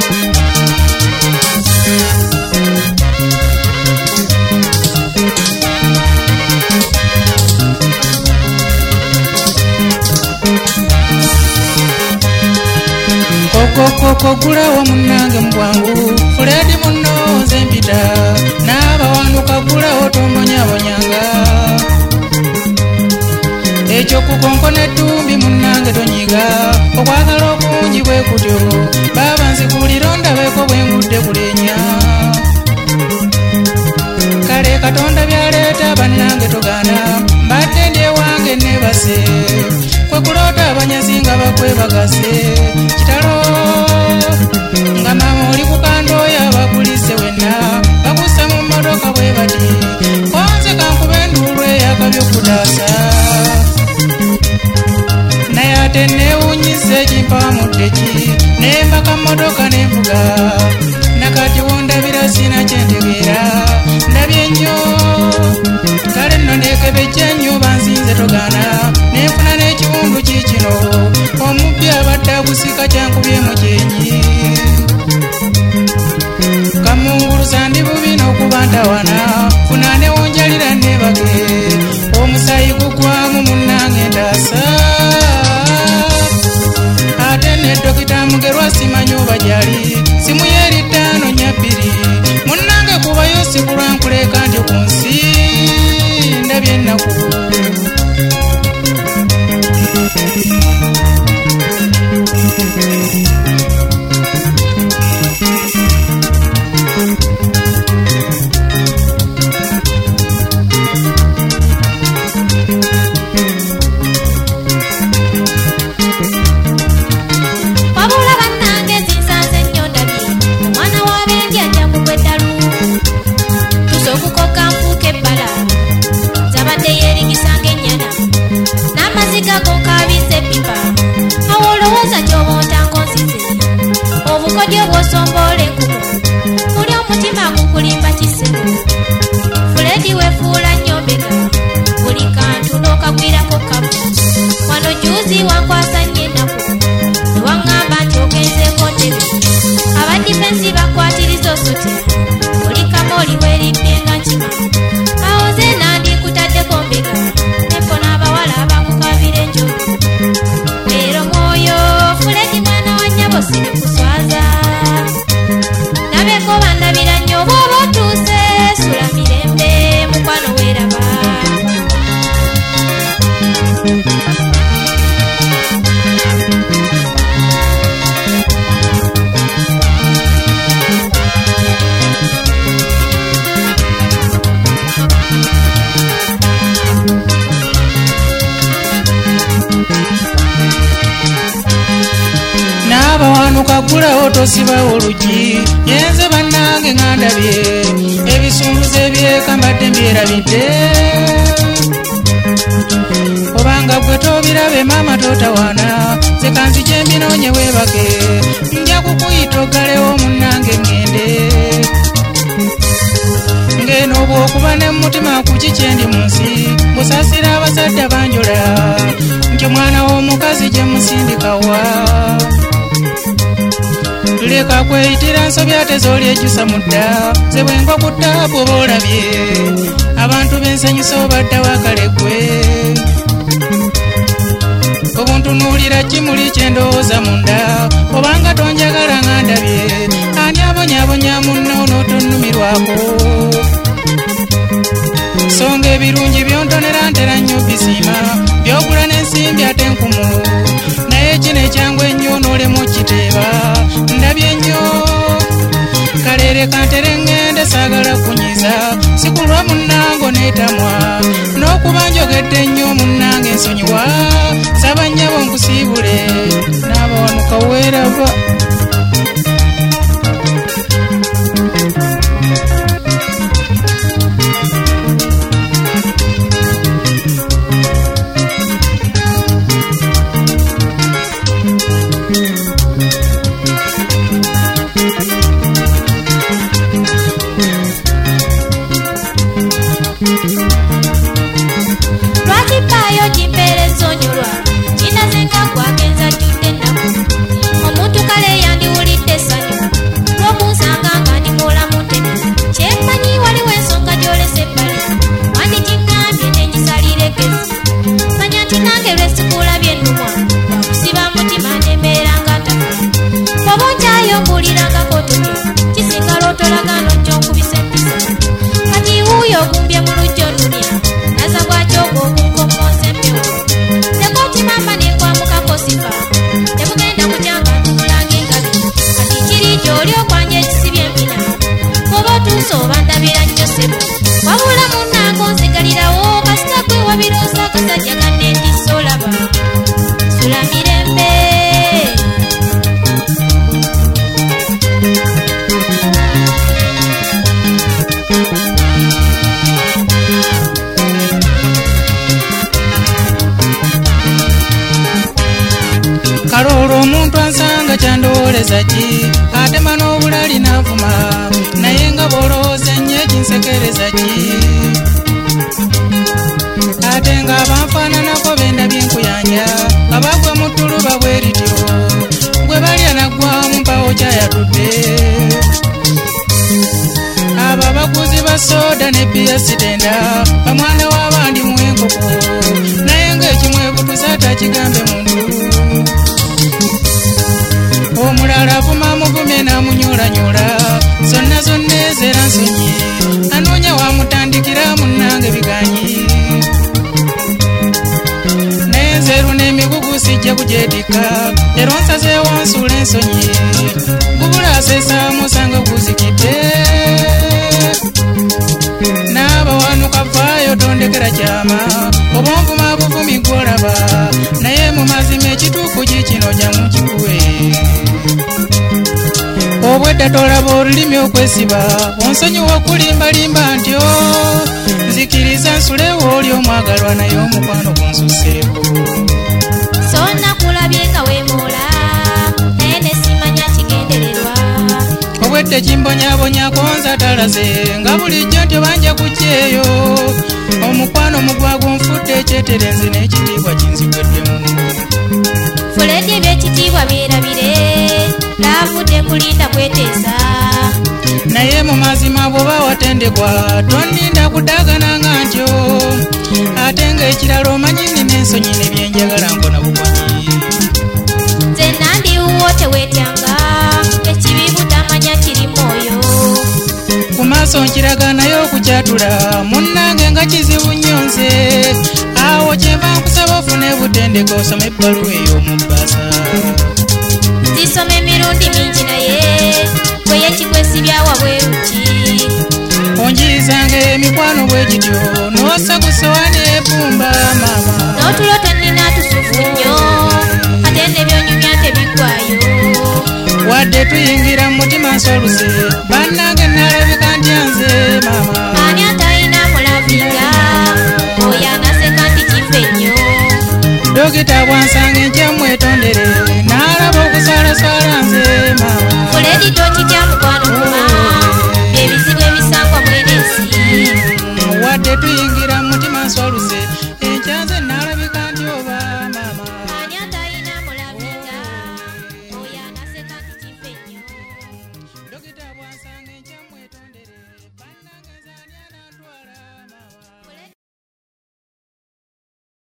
Koko gulawo munnange mubwangu Fuledi munno nze mpita n'abawanuka gulawo tombonyabonyanga ekyo kukonkona ettumbi munnange tonyiga okwagala okungi bwe kutyo baba nzikulira ondabeko bwe ngudde kulenya kale Katonda byaleeta bannange togaana mbadde ndi ewange nebase kwe kuloota abanyazi nga bakwebagase kitalo nga mama oli kukandooya bakulise wenna bakussa mu mmotoka bwe bati konze kankuba enduulu eyakabyokutaasa naye ate neewunyisa ekimpamudde ki nembaka mmotoka nenvuga nakati wondabira sina kyentegeera ndabye nnyo kale nno nekebejja nnyo banzinze togaana nenfuna n'ekiwundu kiikino omubbi abadde agusika kyankubyemu kyenyi kamungulusa ndi bubi n'okuba ntawana funa newonjalira nebage omusayi gugwamu munnange ndaasa ate ne Dokita Mugerwa simanyi oba gyali simu ye 542 munnange kubayo sikulwa nkuleka nti ku nsi ndabye ennaku obukodyo bw'osombola enkumu muli omutima gukulimba kisebo Fuledi wefuula nnyobega buli kantu n'okagwirako kamu wano juzi wankwasa nnyo ennaku newaŋŋamba nti ogenzeeko ntebe abadifensi bakwatiriza osotya buli kamooli weeribbye nga nkima awo nze nandikutaddeko mbega nempona abawala abakukabira enjogo weero mwoyo Fuledi mwana wa nnyabo sirikuswaza nabeko bandabira nnyo bw'oba otuuse sula mirembe mukwano weeraba n'abawanuka gulawo tosibawo olugi yenze bannange nga ndabye ebisunguze byekambadde mbyerabidde obanga gwe tobirabe maama totawaana ze kanzije mbinoonye weebake nja kukuyita oggalewo munnange ngende ngeno bw'okuba ne mutima ku kikyendi mu nsi busasira abazadde banjola nti omwana w'omukazi gye musindikawa leka kweyitira nsobi ate z'oli ejjusa mudda ze bwengo ku ttaapu oba olabye abantu b'ensanyusa obadda wakalegwe obuntunuulira kimuli kyendowooza munda obanga tonjagala nga ndabye ani abonyaabonya munno n'otonnumirwako songa ebirungi byontonera ntera nnyo bisiima byogula n'ensimbi ate enkumu naye kino ekyangu ennyo n'olemu kiteeba ndabye nnyo kaleereka ntere ŋŋende saagala kunyiza sikulwa munnango neetamwa n'okuba njogedde nnyo munnange ensonyiwa saba nnyabo nkusiibule n'abawanuka weeraba lwakipaayo kimpeereza onyolwa kinazenga gwagenza jjudde ennaku omuntu kale owulirangako tutyo kisinga lwotolagano kyonkubisa empisa kati wuuyo ogumbye mu lujjo lunya naza bwakyogo ogunkomoza empewo tekoti mama nekwamukako sifa temugenda kutyanga ntukulanga engabi kati kiri gyoli okwanja ekisibye empina oba otuusa oba ndabira nnyo ssebo wabula munnange onzigalirawo kasita kwewabiroosa akasajja kannendisa olaba sula mirembe kaloolo omuntu ansanga kyandowoleza ki atema n'obulali n'avuma naye nga bw'olowooza ennyo ekinsekereza ki ate nga abanfaananako bendabye nkuyanja abagwa mu ttuluba bwe lityo gwe balya naggwamu mpawo kyayatudde abo abaguzi ba sooda ne piyasitenda bamwana w'abandi mu enkoko naye ng'ekimwebutuza atakigambe muntu omulala avuma muvume n'amunyulanyola zonna zonna ezeera nsonyi anoonya wamutandikira munnange biganyi naye nzeru n'emigugu sijja kugyedika ero nsazeewo nsuula ensonyi gubula aseesa musanga guzikidde n'abawanuka vaayo tondekera kyama oba onvuma buvumi gwolaba naye mu mazima ekituufu kikino jamukikuwe obwedda tolaba olulimi okwesiba onsonyiwa okulimbalimba ntyo nzikiriza nsulewo oli omwagalwa naye omukwano gunsuseeko so nakulabye nga weemoola naye nesimanya kigendererwa obwedde kimbonyabonyako nza talaze nga bulijjo nti banja kukyeyo omukwano mugwago nfudde ekyeterenzi n'ekitiibwa kinzigweddemu fuledi ebyekitiibwa byerabire laavudde kulinda kweteesa naye mu mazima bw'oba watendekwa tonninda kudaagananga ntyo ate ng'ekirala omanyi nina ensonyi nebyenjagala nkona bukonyi nze nandiwuwo teweetyanga ekibi butamanya kiri mwoyo ku maaso nkiraga naye okukyatula munnange nga kizibu nnyo nze awo kyenva nkusaba ofune butendeka osome ebbaluwa ey'omubbaasa zisoma emirundi mingi naye bweyekikwesibyawa bweruki onjiyizanga emikwano bwe gityo n'ossa ku sowaani ebumba maama n'otulo tonnina tusufu nnyo ate nebyonyumya tebiggwayo wadde tuyingira mu mutima nsoluse bannange nalabika ntya nze maama ani atalina mulavinga oyo anaseka nti kife nnyo dokita bwansanga enkya mwetondere n'alaba okusalasala nze maama fuledi